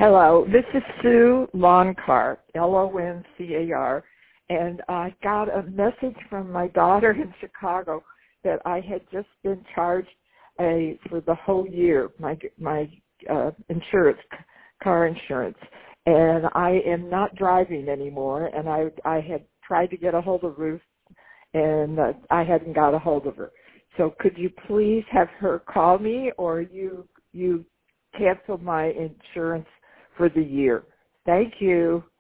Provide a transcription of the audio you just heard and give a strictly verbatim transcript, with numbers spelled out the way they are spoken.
Hello, this is Sue Loncar, L O N C A R, and I got a message from my daughter in Chicago that I had just been charged a for the whole year, my my uh, insurance, car insurance, and I am not driving anymore, and I I had tried to get a hold of Ruth, and uh, I hadn't got a hold of her. So could you please have her call me, or you you cancel my insurance for the year? Thank you.